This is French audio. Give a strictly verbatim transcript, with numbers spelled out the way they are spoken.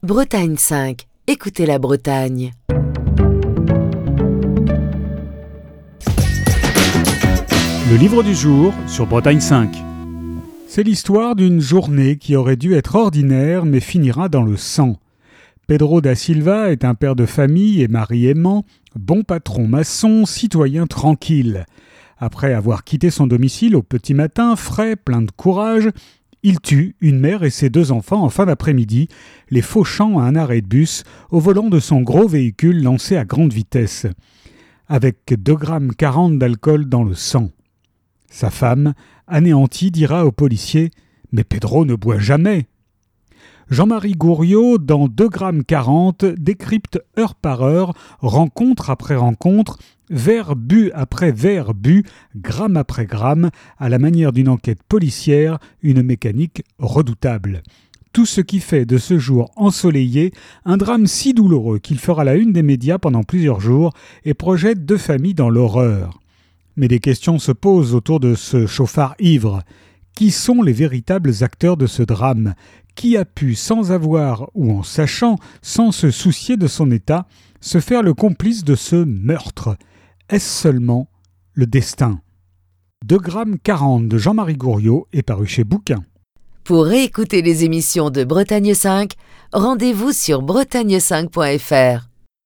Bretagne cinq. Écoutez la Bretagne. Le livre du jour sur Bretagne cinq. C'est l'histoire d'une journée qui aurait dû être ordinaire mais finira dans le sang. Pedro da Silva est un père de famille et mari aimant, bon patron maçon, citoyen tranquille. Après avoir quitté son domicile au petit matin, frais, plein de courage, il tue une mère et ses deux enfants en fin d'après-midi, les fauchant à un arrêt de bus au volant de son gros véhicule lancé à grande vitesse, avec deux virgule quarante grammes d'alcool dans le sang. Sa femme, anéantie, dira au policier « Mais Pedro ne boit jamais !» Jean-Marie Gouriot, dans deux virgule quarante grammes, décrypte heure par heure, rencontre après rencontre, verre bu après verre bu, gramme après gramme, à la manière d'une enquête policière, une mécanique redoutable. Tout ce qui fait de ce jour ensoleillé un drame si douloureux qu'il fera la une des médias pendant plusieurs jours et projette deux familles dans l'horreur. Mais des questions se posent autour de ce chauffard ivre. Qui sont les véritables acteurs de ce drame ? Qui a pu, sans avoir ou en sachant, sans se soucier de son état, se faire le complice de ce meurtre ? Est-ce seulement le destin ? deux virgule quarante grammes de Jean-Marie Gouriot est paru chez Bouquin. Pour réécouter les émissions de Bretagne cinq, rendez-vous sur bretagne cinq point f r.